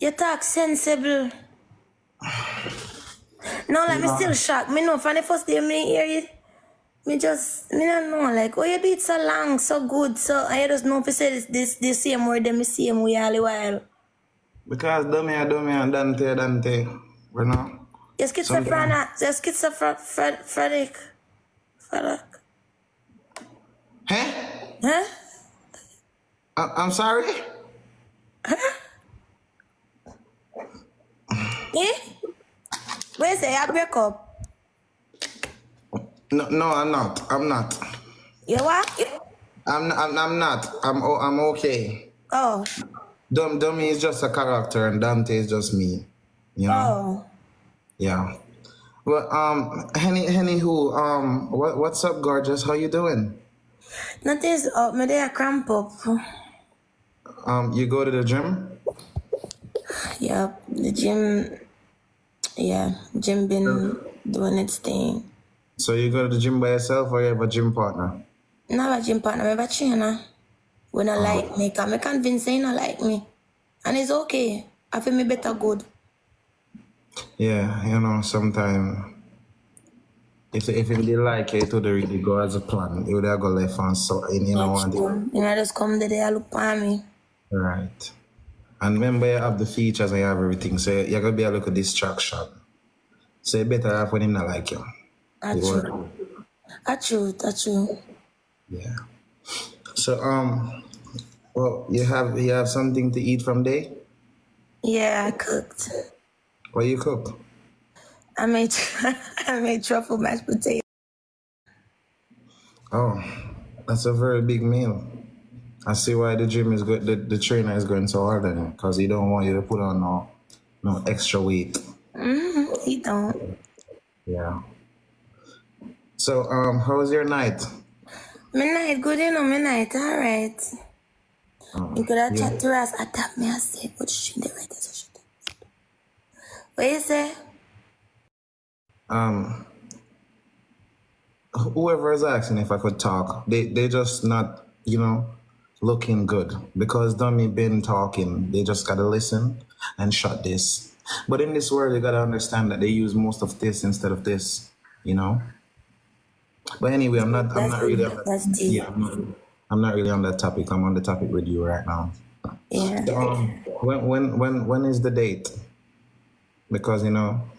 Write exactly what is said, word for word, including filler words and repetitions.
You talk sensible. No, like, me Yeah. still shocked. Me know, from the first day me hear it, me just, me don't know, like, oh, you do it so long, so good, so, I just know if you say this, this, the same word, then me same way all the while. Because dummy and dummy and Dante, Dante, you know? You're Sometimes. schizophrenic, you're schizophrenic. Frederick. Huh? Huh? I- I'm sorry? Eh? Where say I break up? No, no, I'm not. I'm not. You what? I'm, I'm, I'm not. I'm, o- I'm okay. Oh. Dum, Dummy is just a character and Dante is just me. You know? Oh. Yeah. Well, um, Henny, Henny, who, um, what, what's up, gorgeous? How you doing? Nothing's up. Me there cramp up. Um, you go to the gym? Yep. The gym. Yeah. Gym been doing its thing. So you go to the gym by yourself or you have a gym partner? Not a gym partner. I have a trainer. When I Oh. like me, cause me convinced he not like me, and it's okay. I feel me better good. Yeah, you know, sometimes if if it did like it, it would really go as a plan. It would have go left and so, and you know That's what? true. You know, just come the day I look for me. Right. And remember, you have the features and you have everything, so you're gonna be a little distraction. So you better have when him not like you. That's You true. work. That's true. That's true. Yeah. So um, well, you have you have something to eat from day? Yeah, I cooked. What you cook? I made I made truffle mashed potatoes. Oh, that's a very big meal. I see why the gym is good. The, the trainer is going so hard on you because he don't want you to put on no no extra weight. Mm-hmm. He don't. Yeah. So um, how was your night? Midnight, good, you know, midnight, all right. Um, You could have yeah. chat to us. I tap me, I say, but she did right, so she did. What you say? Um, whoever is asking if I could talk, they they just not you know looking good because dummy been talking. They just gotta listen and shut this. But in this world, you gotta understand that they use most of this instead of this. You know. But anyway, I'm not. I'm That's not really. deep. On that, That's deep. yeah, I'm not. I'm not really on that topic. I'm on the topic with you right now. Yeah. Um, when when when when is the date? Because you know